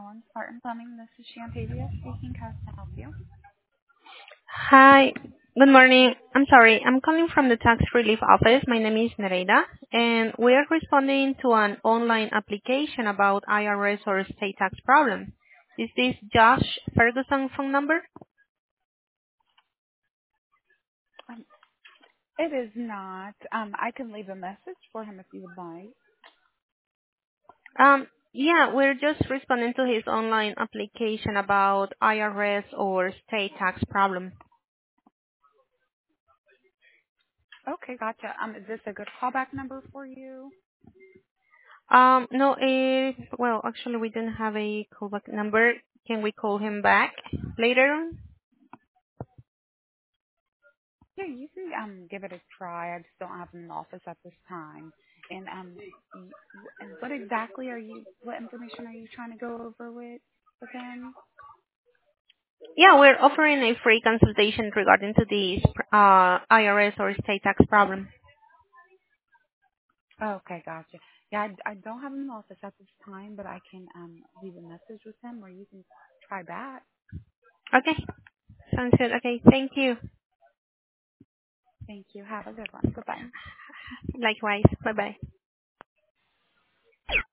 Allen Spartan Plumbing. This is Shantavia speaking. How can I help you? Hi. Good morning. I'm sorry. I'm calling from the tax relief office. My name is Nereida, and we are responding to an online application about IRS or state tax problem. Is this Josh Ferguson phone number? Um, it is not. I can leave a message for him if you would like. Yeah, we're just responding to his online application about IRS or state tax problem. Okay, gotcha. Is this a good callback number for you? No, well, actually, we don't have a callback number. Can we call him back later on? Yeah, you can give it a try. I just don't have him in the office at this time. And and what exactly are you? What information are you trying to go over with him? Yeah, we're offering a free consultation regarding to the IRS or state tax problem. Okay, gotcha. Yeah, I don't have him in the office at this time, but I can leave a message with him, or you can try back. Okay, sounds good. Okay, thank you. Thank you. Have a good one. Goodbye. Likewise. Bye-bye.